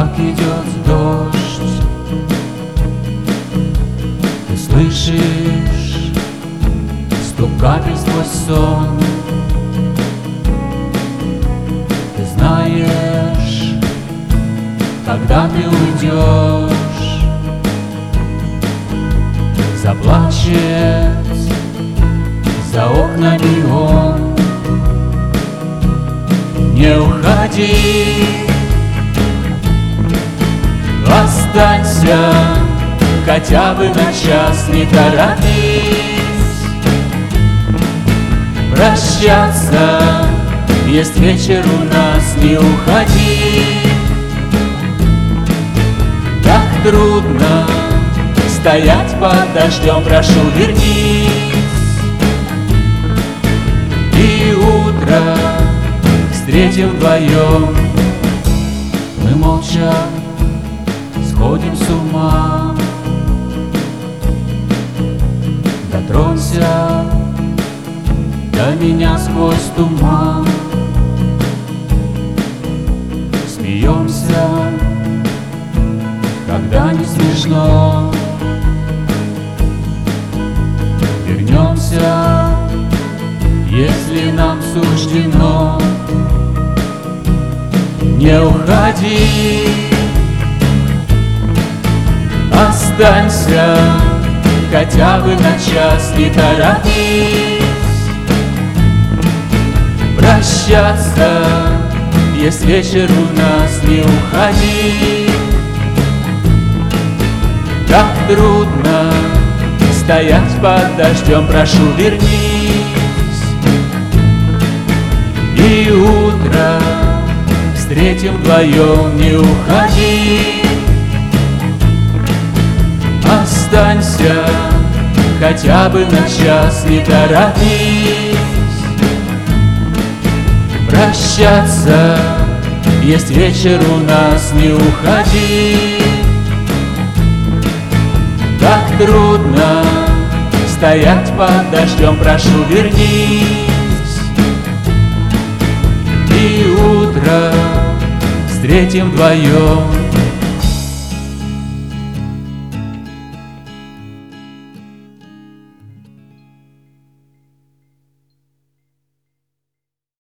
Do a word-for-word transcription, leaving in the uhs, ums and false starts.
как идет дождь. Ты слышишь стук капель сквозь сон. Ты знаешь, когда ты уйдешь, заплачет за окнами он. Не уходи, останься хотя бы на час, не торопись. Прощаться есть вечер у нас, не уходи. Так трудно стоять под дождем, прошу, вернись. И утро встретим вдвоем, мы молча сходим с ума. Дотронься до меня сквозь туман. Смеемся, когда не смешно. Вернемся, если нам суждено. Не уходи, останься хотя бы на час, не торопись. Прощаться есть вечер у нас, не уходи. Так трудно стоять под дождем, прошу, вернись. И утро встретим вдвоем, не уходи. Останься хотя бы на час, не торопись. Прощаться есть вечер у нас, не уходи. Так трудно стоять под дождем, прошу, вернись. И утро встретим вдвоем.